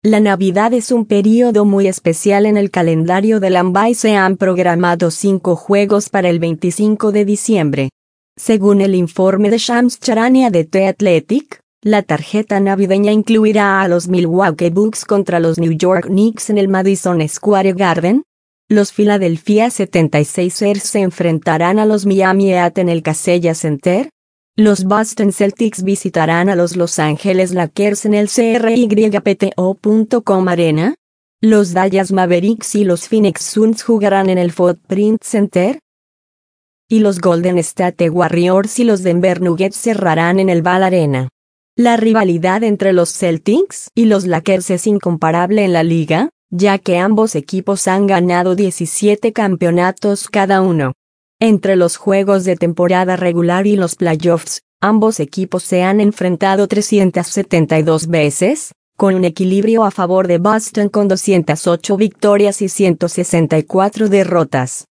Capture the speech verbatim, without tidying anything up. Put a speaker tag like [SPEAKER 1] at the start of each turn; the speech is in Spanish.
[SPEAKER 1] La Navidad es un periodo muy especial en el calendario de la N B A y se han programado cinco juegos para el veinticinco de diciembre. Según el informe de Shams Charania de The Athletic, la tarjeta navideña incluirá a los Milwaukee Bucks contra los New York Knicks en el Madison Square Garden. Los Philadelphia setenta y seis ers se enfrentarán a los Miami Heat en el Casella Center. Los Boston Celtics visitarán a los Los Angeles Lakers en el C R Y P T O punto com Arena. Los Dallas Mavericks y los Phoenix Suns jugarán en el Footprint Center. Y los Golden State Warriors y los Denver Nuggets cerrarán en el Ball Arena. La rivalidad entre los Celtics y los Lakers es incomparable en la liga, ya que ambos equipos han ganado diecisiete campeonatos cada uno. Entre los juegos de temporada regular y los playoffs, ambos equipos se han enfrentado trescientas setenta y dos veces, con un equilibrio a favor de Boston con doscientas ocho victorias y ciento sesenta y cuatro derrotas.